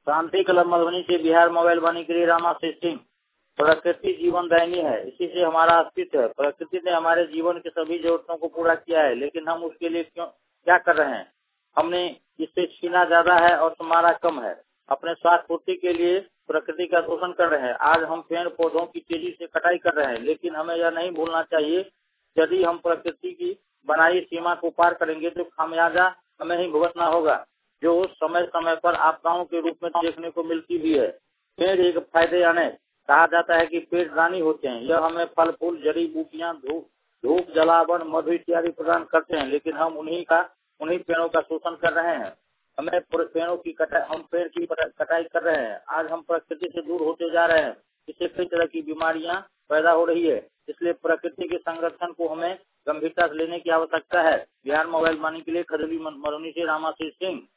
शांति club Madhubani से Bihar mobile वाणी के लिए रामाशीष सिंह। प्रकृति जीवन दायिनी है, इसी से हमारा अस्तित्व है। प्रकृति ने हमारे जीवन की सभी जरूरतों को पूरा किया है, लेकिन हम उसके लिए क्या कर रहे हैं? हमने इससे छीना ज्यादा है और तुम्हारा कम है। अपने स्वार्थ पूर्ति के लिए प्रकृति का शोषण कर रहे हैं। आज हम पेड़ पौधों की तेजी से कटाई कर रहे हैं, लेकिन हमें यह नहीं भूलना चाहिए, यदि हम प्रकृति की बनाई सीमा को पार करेंगे तो खामियाजा हमें ही भुगतना होगा, जो समय समय पर आपदाओं के रूप में देखने को मिलती भी है। पेड़ एक फायदे आने कहा जाता है कि पेड़ रानी होते हैं। यह हमें फल फूल, जड़ी बूटियां, धूप, जलावन, मधु इत्यादि प्रदान करते हैं, लेकिन हम उन्हीं पेड़ों का शोषण कर रहे हैं। हम पेड़ की कटाई कर रहे हैं। आज हम प्रकृति से दूर होते जा रहे हैं, इससे कई तरह की बीमारियां पैदा हो रही है। इसलिए प्रकृति के संरक्षण को हमें गंभीरता से लेने की आवश्यकता है। बिहार मोबाइल वाणी के लिए खजूली मधुबनी से रामाशीष सिंह।